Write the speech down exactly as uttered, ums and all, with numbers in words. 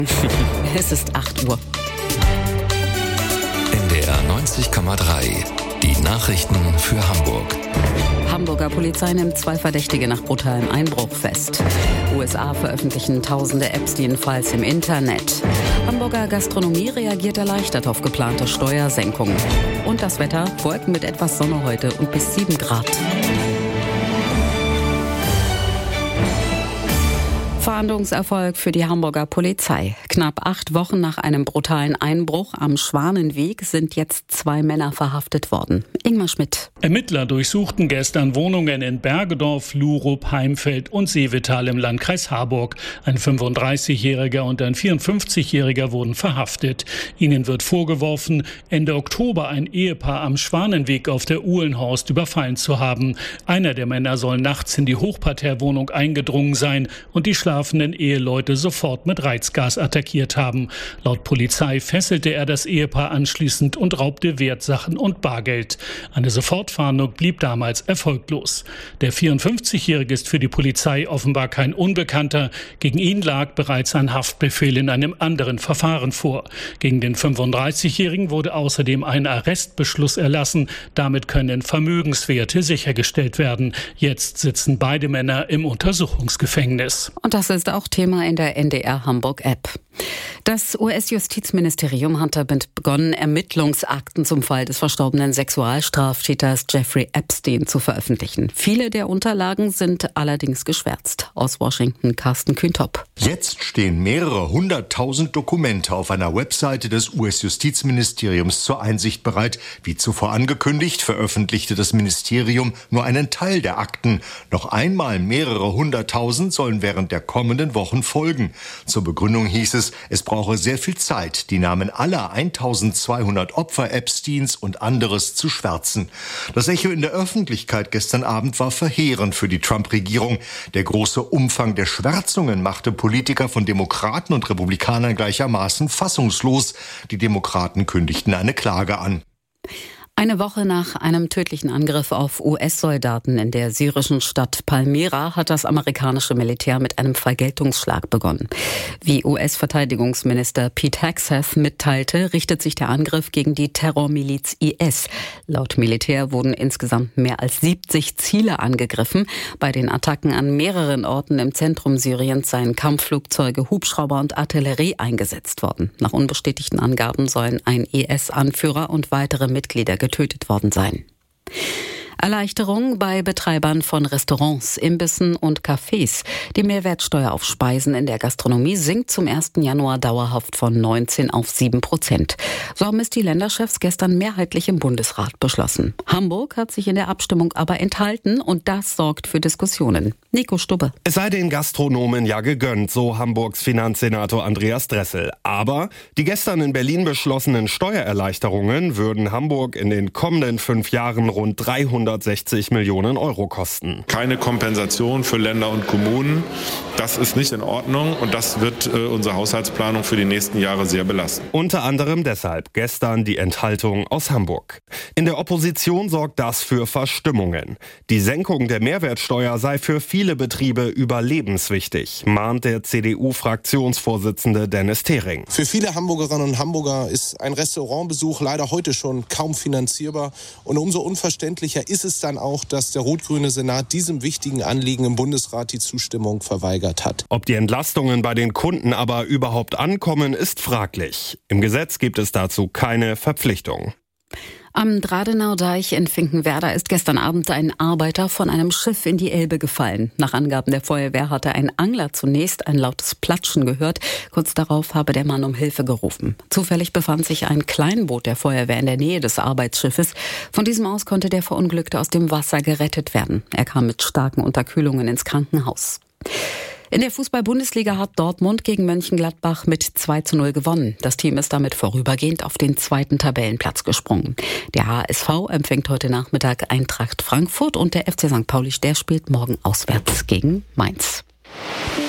Es ist acht Uhr. N D R neunzig Komma drei. Die Nachrichten für Hamburg. Hamburger Polizei nimmt zwei Verdächtige nach brutalem Einbruch fest. U S A veröffentlichen tausende Epstein-Files im Internet. Hamburger Gastronomie reagiert erleichtert auf geplante Steuersenkungen. Und das Wetter: Wolken mit etwas Sonne heute und bis sieben Grad. Fahndungserfolg für die Hamburger Polizei. Knapp acht Wochen nach einem brutalen Einbruch am Schwanenweg sind jetzt zwei Männer verhaftet worden. Ingmar Schmidt. Ermittler durchsuchten gestern Wohnungen in Bergedorf, Lurup, Heimfeld und Seevetal im Landkreis Harburg. Ein fünfunddreißigjähriger und ein vierundfünfzigjähriger wurden verhaftet. Ihnen wird vorgeworfen, Ende Oktober ein Ehepaar am Schwanenweg auf der Uhlenhorst überfallen zu haben. Einer der Männer soll nachts in die Hochparterrewohnung eingedrungen sein und die schlafenden Eheleute sofort mit Reizgas attackiert haben. Laut Polizei fesselte er das Ehepaar anschließend und raubte Wertsachen und Bargeld. Eine Sofortfahndung blieb damals erfolglos. Der vierundfünfzigjährige ist für die Polizei offenbar kein Unbekannter. Gegen ihn lag bereits ein Haftbefehl in einem anderen Verfahren vor. Gegen den fünfunddreißigjährigen wurde außerdem ein Arrestbeschluss erlassen. Damit können Vermögenswerte sichergestellt werden. Jetzt sitzen beide Männer im Untersuchungsgefängnis. Und das ist auch Thema in der N D R Hamburg App. Das U S-Justizministerium hat damit begonnen, Ermittlungsakten zum Fall des verstorbenen Sexualstraftäters Jeffrey Epstein zu veröffentlichen. Viele der Unterlagen sind allerdings geschwärzt. Aus Washington Carsten Kühntop. Jetzt stehen mehrere hunderttausend Dokumente auf einer Webseite des U S-Justizministeriums zur Einsicht bereit. Wie zuvor angekündigt, veröffentlichte das Ministerium nur einen Teil der Akten. Noch einmal mehrere hunderttausend sollen während der kommenden Wochen folgen. Zur Begründung hieß es, es brauche sehr viel Zeit, die Namen aller eintausendzweihundert Opfer Epsteins und anderes zu schwärzen. Das Echo in der Öffentlichkeit gestern Abend war verheerend für die Trump-Regierung. Der große Umfang der Schwärzungen machte Politiker von Demokraten und Republikanern gleichermaßen fassungslos. Die Demokraten kündigten eine Klage an. Eine Woche nach einem tödlichen Angriff auf U S-Soldaten in der syrischen Stadt Palmyra hat das amerikanische Militär mit einem Vergeltungsschlag begonnen. Wie U S-Verteidigungsminister Pete Hegseth mitteilte, richtet sich der Angriff gegen die Terrormiliz I S. Laut Militär wurden insgesamt mehr als siebzig Ziele angegriffen. Bei den Attacken an mehreren Orten im Zentrum Syriens seien Kampfflugzeuge, Hubschrauber und Artillerie eingesetzt worden. Nach unbestätigten Angaben sollen ein I S-Anführer und weitere Mitglieder getötet worden sein. Erleichterung bei Betreibern von Restaurants, Imbissen und Cafés. Die Mehrwertsteuer auf Speisen in der Gastronomie sinkt zum ersten Januar dauerhaft von neunzehn auf sieben Prozent. So haben es die Länderchefs gestern mehrheitlich im Bundesrat beschlossen. Hamburg hat sich in der Abstimmung aber enthalten und das sorgt für Diskussionen. Nico Stubbe. Es sei den Gastronomen ja gegönnt, so Hamburgs Finanzsenator Andreas Dressel. Aber die gestern in Berlin beschlossenen Steuererleichterungen würden Hamburg in den kommenden fünf Jahren rund dreihundertsechzig Millionen Euro kosten. Keine Kompensation für Länder und Kommunen. Das ist nicht in Ordnung und das wird äh, unsere Haushaltsplanung für die nächsten Jahre sehr belasten. Unter anderem deshalb gestern die Enthaltung aus Hamburg. In der Opposition sorgt das für Verstimmungen. Die Senkung der Mehrwertsteuer sei für viele Betriebe überlebenswichtig, mahnt der C D U-Fraktionsvorsitzende Dennis Thering. Für viele Hamburgerinnen und Hamburger ist ein Restaurantbesuch leider heute schon kaum finanzierbar und umso unverständlicher ist es dann auch, dass der rot-grüne Senat diesem wichtigen Anliegen im Bundesrat die Zustimmung verweigert hat. Ob die Entlastungen bei den Kunden aber überhaupt ankommen, ist fraglich. Im Gesetz gibt es dazu keine Verpflichtung. Am Dradenaudeich in Finkenwerder ist gestern Abend ein Arbeiter von einem Schiff in die Elbe gefallen. Nach Angaben der Feuerwehr hatte ein Angler zunächst ein lautes Platschen gehört. Kurz darauf habe der Mann um Hilfe gerufen. Zufällig befand sich ein Kleinboot der Feuerwehr in der Nähe des Arbeitsschiffes. Von diesem aus konnte der Verunglückte aus dem Wasser gerettet werden. Er kam mit starken Unterkühlungen ins Krankenhaus. In der Fußball-Bundesliga hat Dortmund gegen Mönchengladbach mit zwei zu null gewonnen. Das Team ist damit vorübergehend auf den zweiten Tabellenplatz gesprungen. Der H S V empfängt heute Nachmittag Eintracht Frankfurt und der F C Sankt Pauli, der spielt morgen auswärts gegen Mainz.